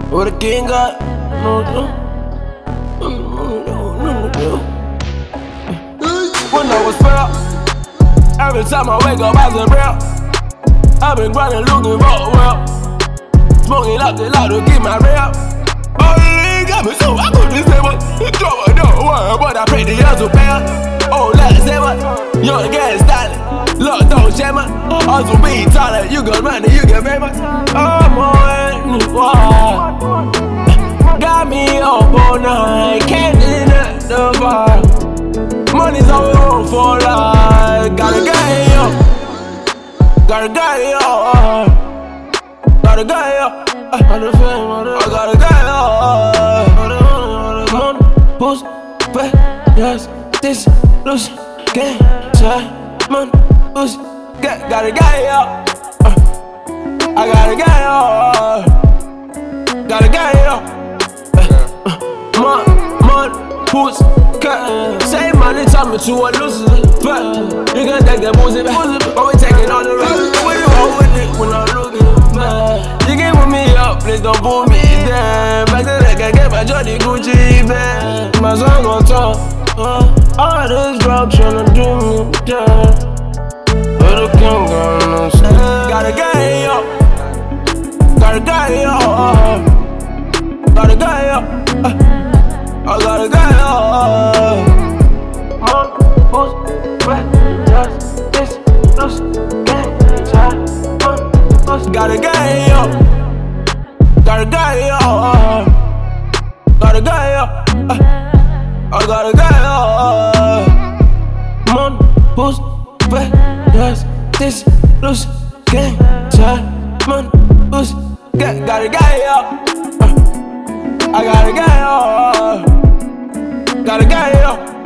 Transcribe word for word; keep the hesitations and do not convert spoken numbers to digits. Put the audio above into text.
What a king got, no, no, no, no, no, no. When I was felt, every time I wake up I say real. I've been grinding looking for a well. Smoking up the loud to keep my real. Oh, you got me so I couldn't say what. Trouble don't worry, but I pray the years will pay. Oh, let's say what. You're the gas styling. Look, don't shame it. Also be taller. You got money, you get famous. I'm on wow. Got me up all night. Can't deny the vibe. Money's all we want for life. Gotta get it up. Gotta get it up. Gotta get it up. I gotta get it up. Money, pussy, pay, yes, this, loose, gang, side, money, pussy, get, gotta get it up. I gotta get it up. Gotta get it up. Money, money, pussy, get, say money, tell me to a loser. You can take that pussy back, but we taking all the rest. When you hold with it, when I'm looking back. You get with me up, please don't pull me down. Back then I can get my Johnny Gucci back. My son gon' talk. uh, All this drugs tryna do me down. But I can't go no sleep. Gotta get it up. Gotta get it up. Gotta get it up. I gotta get it up. Money, pussy, red, just this, loose, gang, side. Gotta get it up. Gotta get it up. Gotta get it up. I gotta get it up. Money, pussy, red, yes, this, loose, gang, side. Money, pussy, get, gotta get it up. I gotta get it up. Gotta get it up.